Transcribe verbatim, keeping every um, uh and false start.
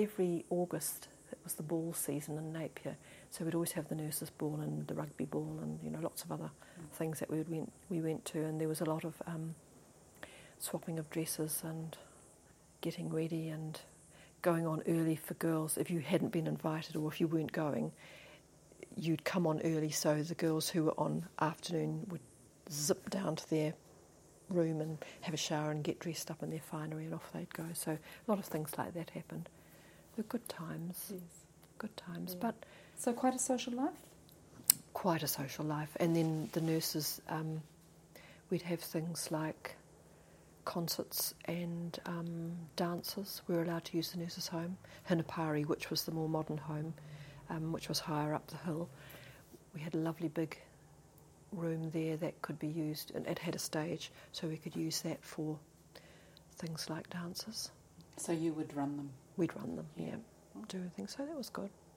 every August, it was the ball season in Napier, so we'd always have the nurses' ball and the rugby ball and, you know, lots of other mm. things that we would went, we went to, and there was a lot of um, swapping of dresses and getting ready and going on early for girls. If you hadn't been invited or if you weren't going, you'd come on early, so the girls who were on afternoon would zip down to their room and have a shower and get dressed up in their finery, and off they'd go. So a lot of things like that happened. They were good times. Yes. Good times. Yeah. But so quite a social life? Quite a social life. And then the nurses, um, we'd have things like concerts and um, dances. We were allowed to use the nurses' home. Hinapari, which was the more modern home, um, which was higher up the hill. We had a lovely big room there that could be used, and it had a stage, so we could use that for things like dances. So you would run them? We'd run them, yeah. yeah. Do everything. So that was good.